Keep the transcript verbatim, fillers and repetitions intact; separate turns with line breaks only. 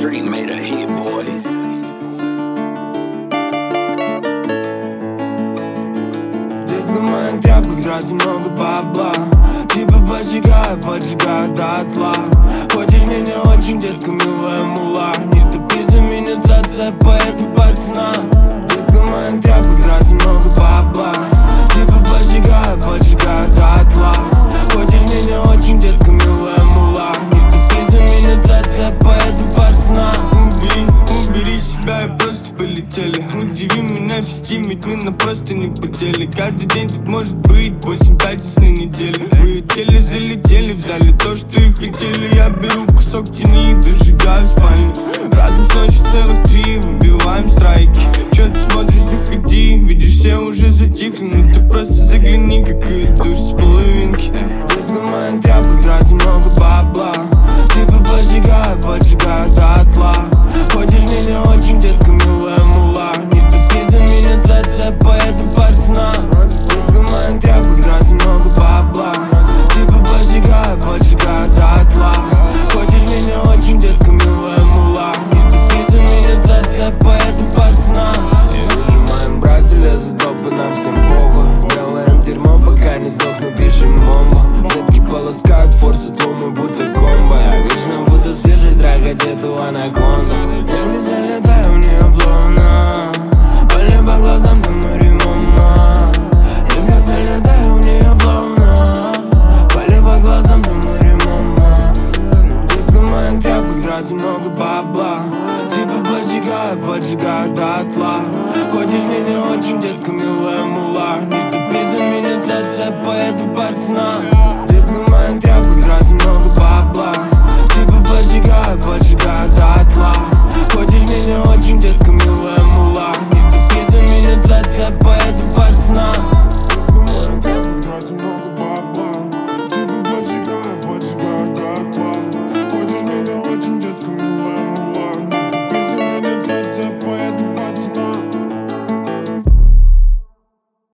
Street made a hit, boy.
Детка в моих тряпках тратим много бабла. Типа поджигаю, поджигаю дотла. Хочешь меня очень, детка, милая мула. Не топи за меня, цацепа, это пацана. Детка в моих тряпках тратим много бабла. Типа поджигаю, поджигаю дотла. Хочешь меня очень, детка, милая мула. Не топи за меня, цацепа, это пацана. Убери, убери себя и просто полетели. Удиви меня в сети, ведь мы на просто не потели. Каждый день тут может быть восемь пятниц на неделю. Вылетели, залетели, взяли то, что и хотели. Я беру кусок тени и дожигаю в спальне. Разом с ночи целых три, выбиваем страйки. Чё ты смотришь, заходи, видишь, все уже затихли. Ну ты просто загляни, какая душ с половинки. Детка в моих тряпках тратим много бабла. Типа поджигаю, поджигаю дотла. Хочешь меня очень, детка, милая мула. Не топи за меня, цацепа, это пацана. Детка в моих тряпках тратим много бабла. Типа поджигаю, поджигаю дотла. Хочешь меня очень, детка, милая мула. Не топи за меня, цацепа, это пацана. Я вижу, моим братья лезут допы, нам всем похуй. Делаем дерьмо, пока не сдохну, пишем бомбу. Детки полоскают форсы, твой будто комбо. Я вечно буду свежий драк, одету анаконда. Я не залетаю, у нее плавно. Пали по глазам, думаю, мама. Я не залетаю, у нее плавно. Пали по глазам, думаю, мама. Детка в моих тряпках тратим много бабла. Типа поджигаю, поджигаю дотла. Хочешь меня очень, детка, милая мула. Не топи за меня, цацепа, это пацана.